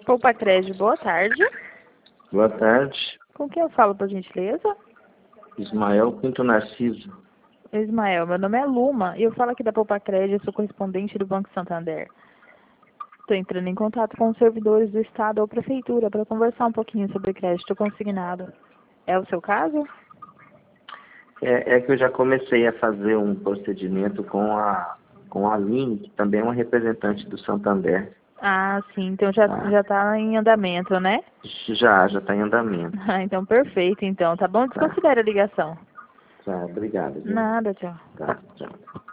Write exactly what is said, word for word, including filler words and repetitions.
Poupa Crédito, boa tarde. Boa tarde. Com quem eu falo, por gentileza? Ismael Pinto Narciso. Ismael, meu nome é Luma e eu falo aqui da Poupa Crédito, sou correspondente do Banco Santander. Estou entrando em contato com os servidores do Estado ou Prefeitura para conversar um pouquinho sobre crédito consignado. É o seu caso? É, é que eu já comecei a fazer um procedimento com a, com a Aline, que também é uma representante do Santander. Ah, sim, então já Tá? já está em andamento, né? Já, já está em andamento. Ah, então perfeito, então. Tá bom? Tá, Desconsidere a ligação. tá, obrigado. Viu? Nada, tchau. Tá, tchau.